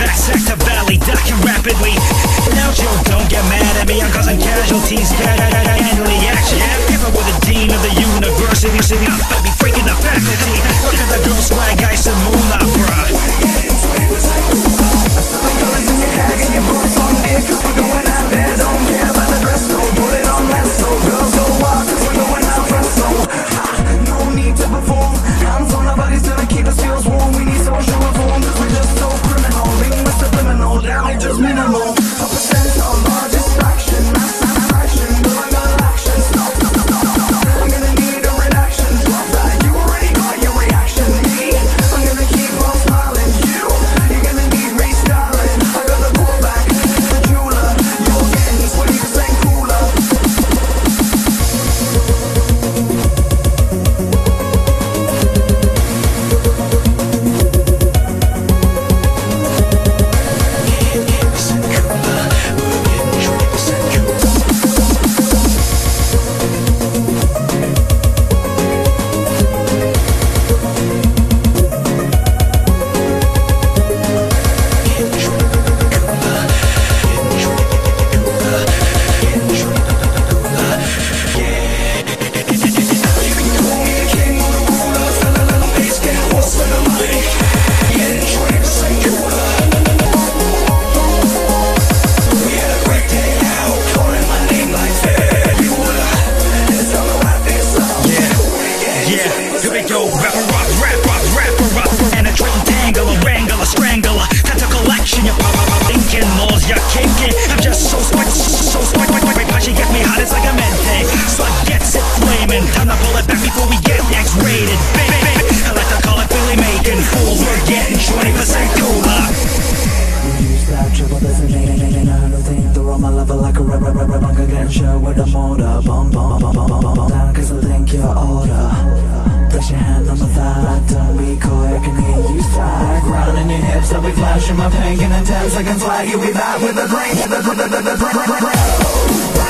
backsack to valley, docking rapidly. Now Joe, don't get mad at me, I'm causing casualties, handling the action. If I were the dean of the university, I'd be freaking the faculty. Look at the girl swag, ice and moolah, bruh. The colors in your hair and your boots on me, cause we're going out there, don't care about the dress code, put it on less so girls go wild, cause we're going out presto. No need to perform, hands on our bodies till they keep us feels warm. We need social reform, cause we're just so criminal. Ring with subliminal, damage just minimal. A percent on our distraction, mass satisfaction, doing all action. Stop, I'm gonna need a reaction. Drop that, you already got your reaction. Me, I'm gonna keep on smiling. You're gonna need restyling. I got the pull back, the jeweler. You're getting 20% cooler. I'll be flashing my pink and in 10 seconds flat. You'll be back with the drink.